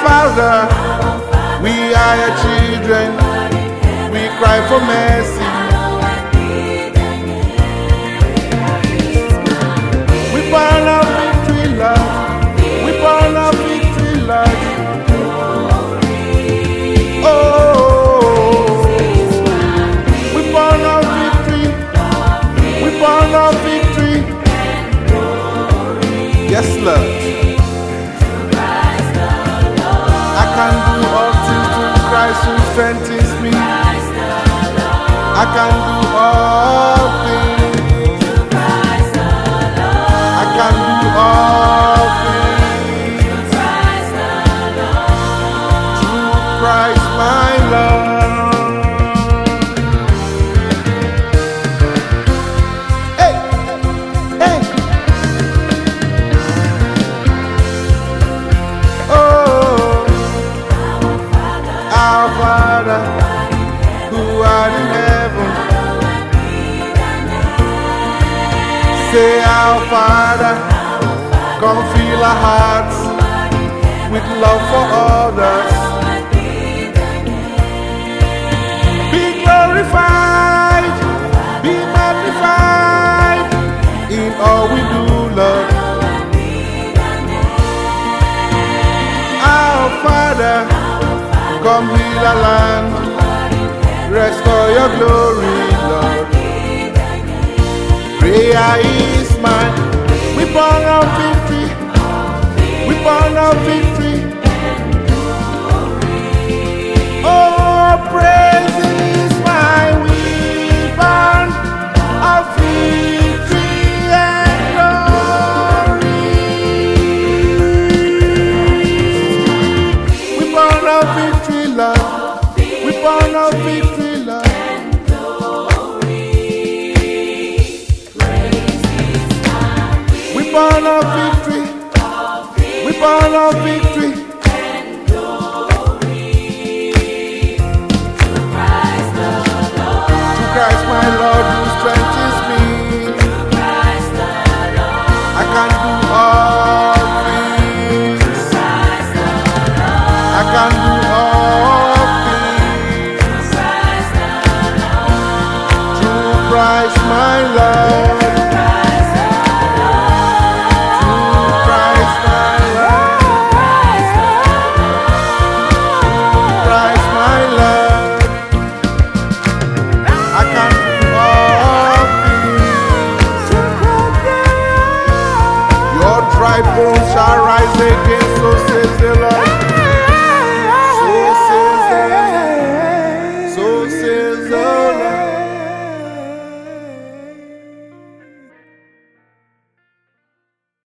Father, we are your children. We cry for mercy. We burn our victory, Lord. We burn our victory, Lord. Oh, we burn our victory. We burn our victory. Yes, Lord. I can do all things through Christ who strengthens me. I can do all things. I can do all things through Christ my Lord. Hey, hey. Oh, our Father, who art in heaven. Say, our Father, come fill our hearts with love for others. Be glorified, be magnified in all we do, Lord. Our Father, come heal our land, restore your glory, Lord. Prayer is mine. We burn our victory. We burn our victory. Oh, praise is mine. We burn our victory and glory. We burn our victory, Lord. We burn our victory, Lord. We burn our victory. We burn our victory. To Christ my Lord who strengthens me. I can do all things. I can do all things through Christ my Lord. Dry bones shall rise again, so says the Lord.